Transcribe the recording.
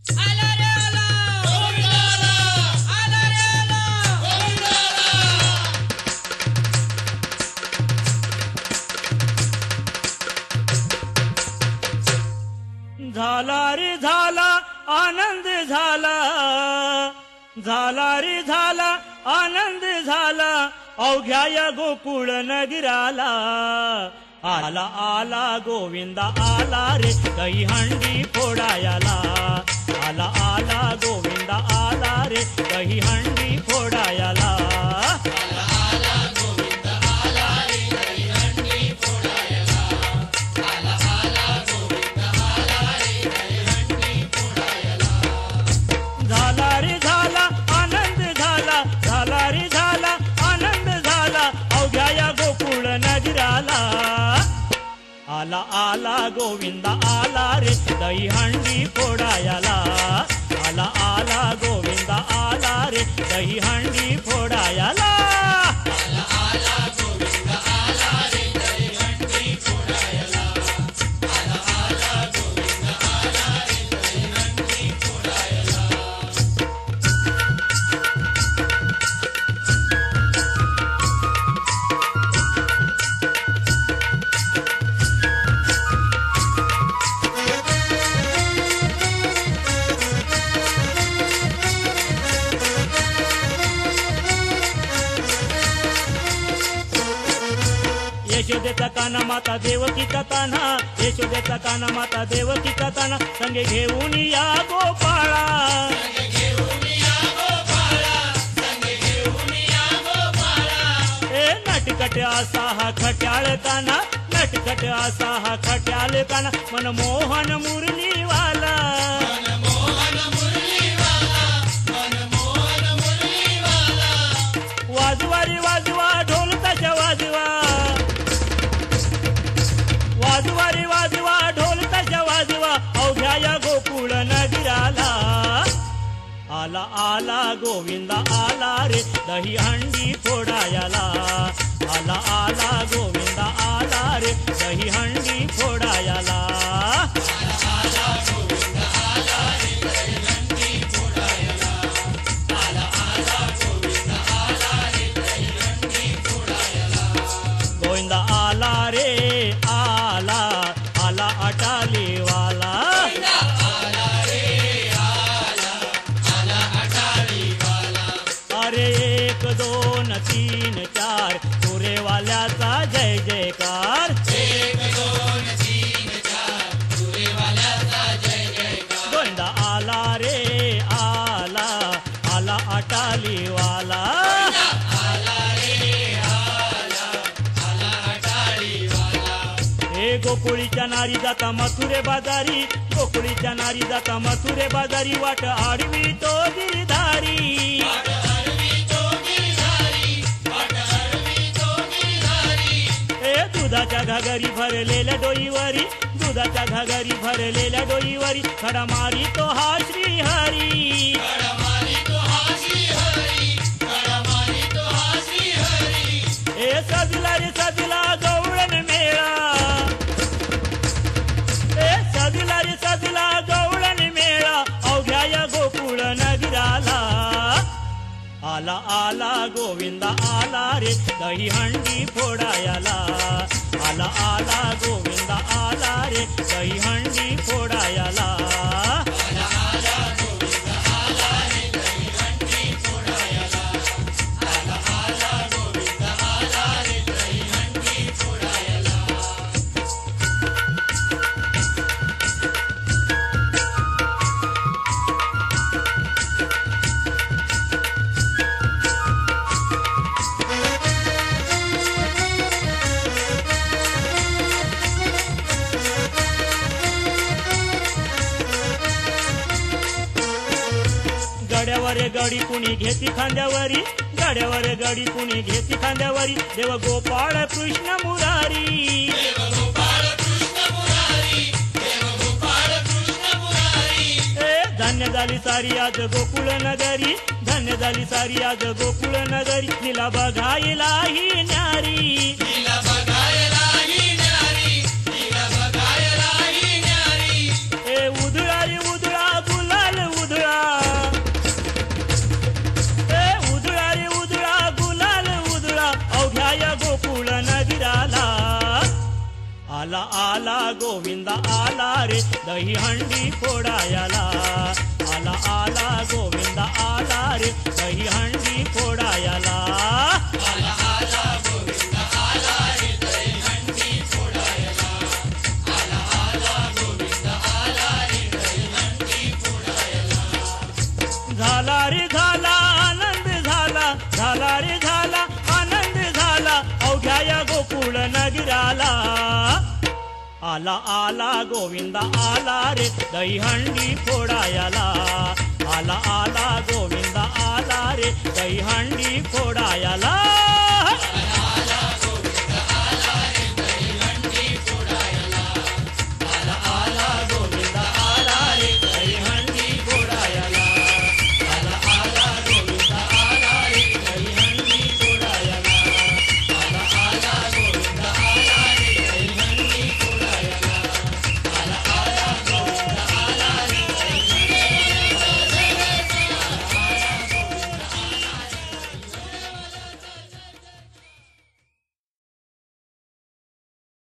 आला रे आला गोविंद आला आला रे आला गोविंद आला झाला रे झाला आनंद झाला झाला रे झाला आनंद झाला अवघ्या या गोकुळ नगराला आला आला गोविंदा आला रे दहीहंडी फोडायला आला आला गोविंदा आला रे दहीहंडी फोडायला झाला रे झाला आनंद झाला झाला रे झाला आनंद झाला अवघ्या या गोकुळ नगराला आला आला गोविंदा आला रे दहीहंडी फोडायला आला आला गोविंदा आला रे दहीहंडी फोडायला यशोदेचा काना माता देवकीचा तान्हा यशोदेचा काना माता देवकीचा तान्हा संगे घेऊन या गोपाळा ए नटकट असा हा खट्याळ काना नटकट असा हा खट्याळ काना मनमोहन मुरलीवाला वाजवा रे वाजवा ढोल ताशा वाजवा वाजवा रे वाजवा ढोल ताशा वाजवा अवघ्या या गोकुळ नगराला आला आला गोविंदा आला रे दहीहंडी फोडायला आला आला गोविंदा आला रे दहीहंडी फोडायला गोविंदा आला रे आला आला अटालीवाला अरे 1 2 3 4 सुरेवाल्याचा जय जयकार गोविंदा आला रे आला आला अटालीवाला हे गोकुळीच्या नारी जाता मथुरे बाजारी गोकुळीच्या नारी जाता मथुरे बाजारी वाट आडवी तो गिरधारी हे दुधाच्या घागरी भरलेल्या डोईवरी दुधाच्या घागरी भरलेल्या डोईवरी खडा मारी तो हा श्रीहरी हे सजला रे सजला गवळण मेळा सजला रे सजला गवळण मेळा अवघ्या या गोकुळ नगराला आला आला गोविंदा आला रे दहीहंडी फोडायला आला आला गोविंदा आला रे दहीहंडी फोडायला गड्यावर गडी कुणी घेती खांद्यावरी गड्यावर गडी कुणी घेती खांद्यावरी देव गोपाळ कृष्ण मुरारी धन्य झाली सारी आज गोकुळ नगरी धन्य झाली सारी आज गोकुळ नगरी तिला बघायला ही न्यारी उधळा रे उधळा गुलाल आला आला गोविंद आला रे दही हंडी फोडायला आला आला गोविंद आला रे दही हंडी फोडायला आला आला गोविंद आला रे दही हंडी फोडायला आला आला गोविंद आला रे दही हंडी फोडायला झाला रे झाला आनंद झाला झाला रे झाला आनंद झाला अवघ्या या गोकुळ नगराला आला आला गोविंद आला रे दही हंडी फोडायला आला आला गोविंद आला रे दही हंडी फोडायला